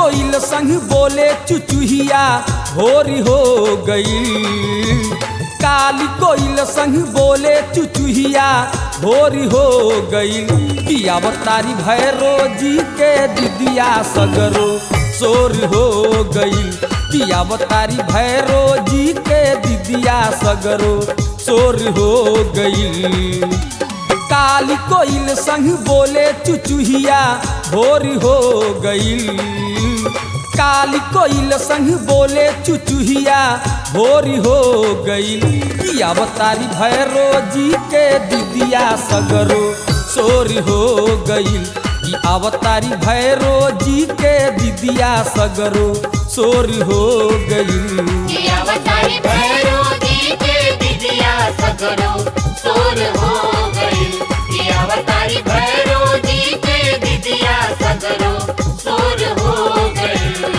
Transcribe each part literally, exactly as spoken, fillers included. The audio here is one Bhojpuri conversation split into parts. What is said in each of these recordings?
कोइल संग बोले चुचुहिया भोरी हो गई। काली कोइल संग बोले चुचुहिया भोरी हो गई। कि अवतारी भैरो जी के दिदिया सगरो सोर हो गई। कि अवतारी भैरो जी के दिदिया सगरो सोर हो गई। काली कोइल संग बोले चुचुहिया भोरी हो गई। काली कोइल संग बोले चुचुहिया भोरी हो गई। कि अवतारी भैरो जी के दिदिया सगरो सोर हो गई। कि अवतारी भैरो जी के दिदिया सगरो सोर हो गई। कि अवतारी भैरो जी के दिदिया सगरो सोर हो गई। कि अवतारी भैरो जी के दिदिया सगरो सोर हो गई।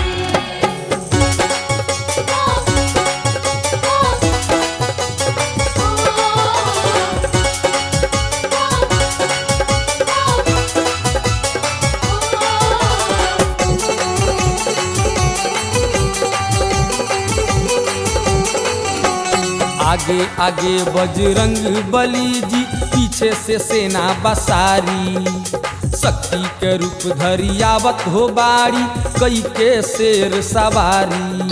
आगे आगे बजरंग बली जी पीछे से सेना बसारी। शक्ति के रूप धरी आवत हो बाड़ी कई के शेर सवारी।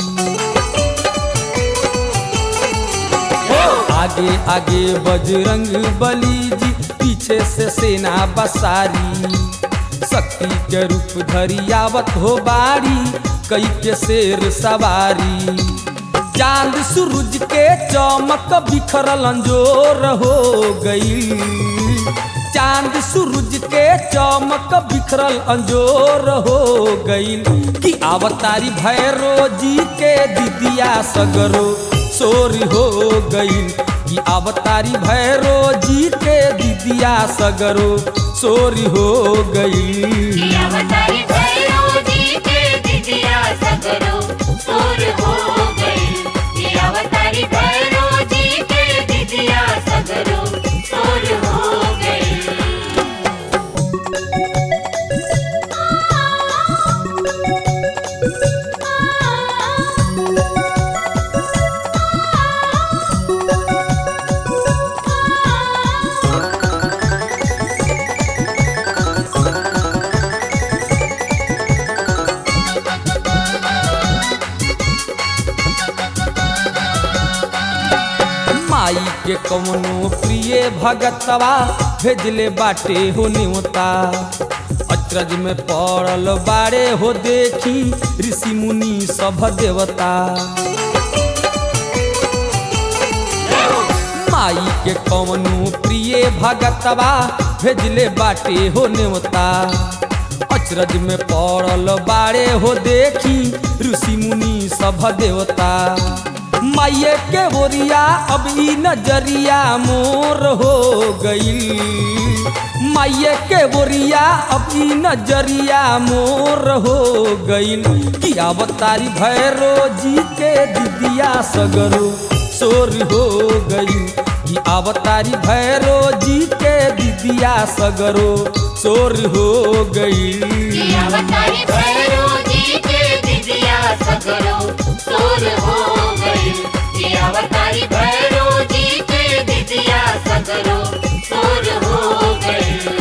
आगे आगे बजरंग बली जी पीछे से सेना बसारी। शक्ति के रूप धरी आवत हो बाड़ी कई के शेर सवारी। चांद सूरज के चमक बिखरल अंजोर हो गई। चांद सूरज के चमक बिखरल अंजोर हो गई। कि अवतारी भैरो जी के दिदिया सगरो सोर हो गई। कि अवतारी भैरो जी के दिदिया सगरो सोर हो गई। कि अवतारी भैरो जी के दिदिया सगरो सोर हो गई। कि अवतारी भैरो जी के दिदिया सगरो सोर हो गई। माई के कवनो प्रिय भगतवा भेजले बाटे हो न्योता। अचरज में पड़ल बारे हो देखी ऋषि मुनि सभ देवता। माई के कवनो प्रिय भगतवा भेजले बाटे हो न्योता। अचरज में पड़ल बारे हो देखी ऋषि मुनि सभ देवता। माये के बोरिया अब ई नजरिया मोर हो गई। माये के बोरिया अब ई नजरिया मोर हो गई। कि अवतारी भैरो जी के दिदिया सगरो सोर हो गई। कि अवतारी भैरो जी के दिदिया सगरो सोर हो गई। कि अवतारी भैरो जी के दिदिया सगरो सोर हो गई। कि अवतारी भैरो जी के दिदिया सगरो सोर हो गई।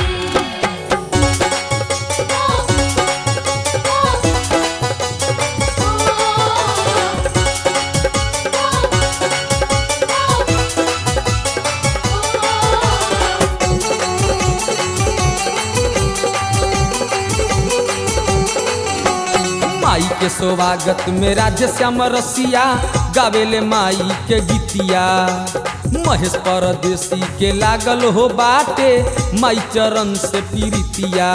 माई के स्वागत में राज्य श्याम रसिया गावेले माई के गीतिया। महेश परदेसी के लागल हो बाटे माई चरण से पीरितिया।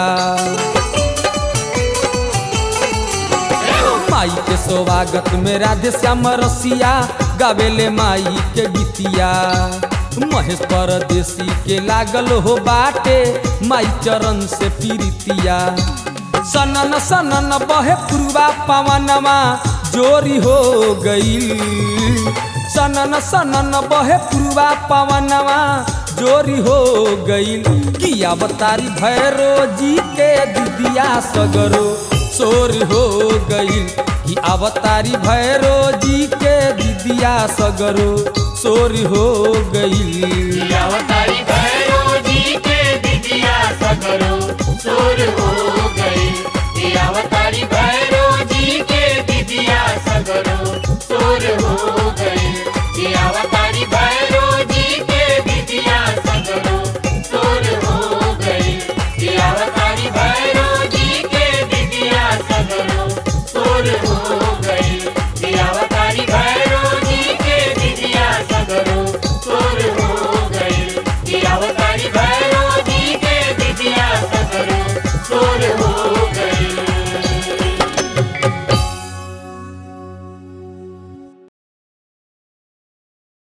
माई के स्वागत में राधे श्याम रसिया गावेले माई के गीतिया। महेश परदेसी के लागल हो बाटे माई चरण से पीरितिया। सनन सनन बहे पुरवा पवनमा जोरी हो गई। सनन सनन बहे पुरवा पवनमा जोरी हो गई। कि अवतारी भैरो जी के दिदिया सगरो शोर हो गईल कि अवतारी भैरो जी के दिदिया सगरो शोर हो गईल। अवतारी भैरो